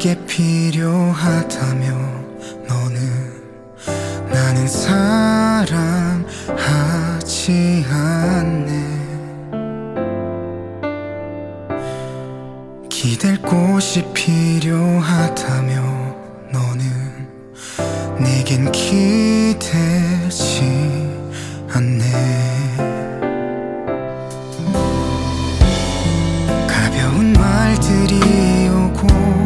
게 필요하다며 너는 나는 사랑하지 않네. 기댈 곳이 필요하다며 너는 내겐 기대지 않네. 가벼운 말들이 오고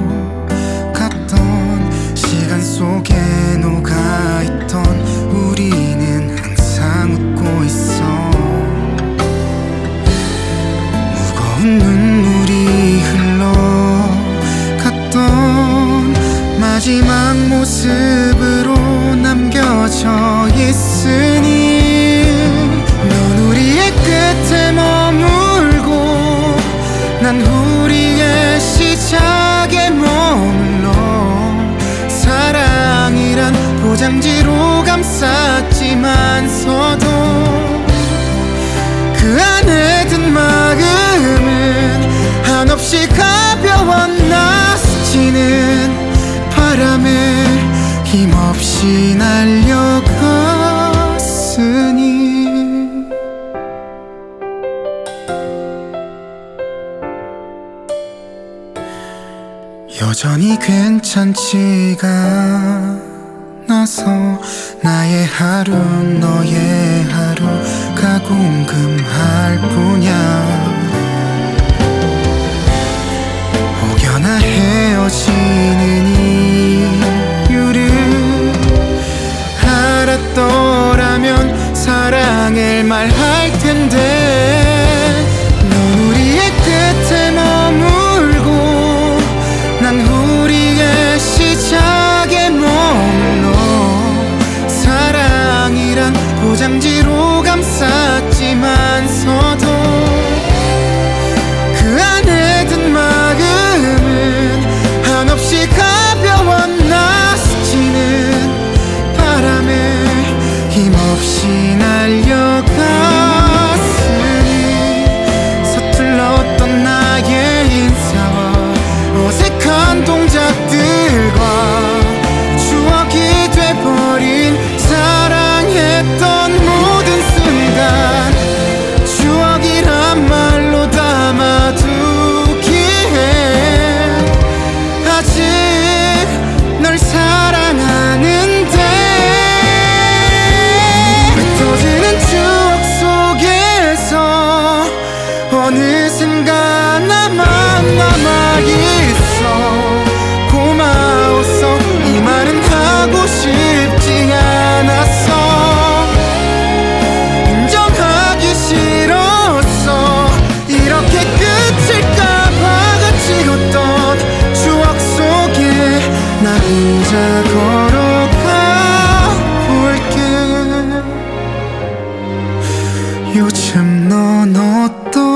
갔던 시간 속에 녹아있던 우리는 항상 웃고 있어. 무거운 눈물이 흘러갔던 마지막 모습으로 남겨져 있으니 넌 우리의 끝에 머물고 난 우리의 시작에 머물러 사랑이란 포장지로 감쌌지만서도 그 안에 든 마음은 한없이 가벼웠나. 스치는 바람에 힘없이 날려갔으니. 여전히 괜찮지가 않아서 나의 하루는 너의 하루가 궁금할 뿐이야. 혹여나 헤어지는 이유를 알았더라면 사랑을 말할 텐데 넌 우리의 끝에 머물고 난 우리의 시작에 머물러 사랑이란 포장지로 감쌌지만서도 그 안에 든 마음은 한없이 가벼웠나. 스치는 바람에 힘없이 날려갔으니 서툴렀던 나의 인사와 어색한 동작들과 추억이 돼버린 사랑했던 모든 순간 추억이란 말로 담아두기엔 아직 널 사랑하는데. 흩어지는 추억 속에서 어느샌가 나만 남아있어. 고마웠어 이 말은 하고 싶지 않았어. 인정하기 싫었어. 이렇게 끝일까봐 찍었던 추억 속에 나 혼자 걸어가 볼게. 요즘 넌 어떠?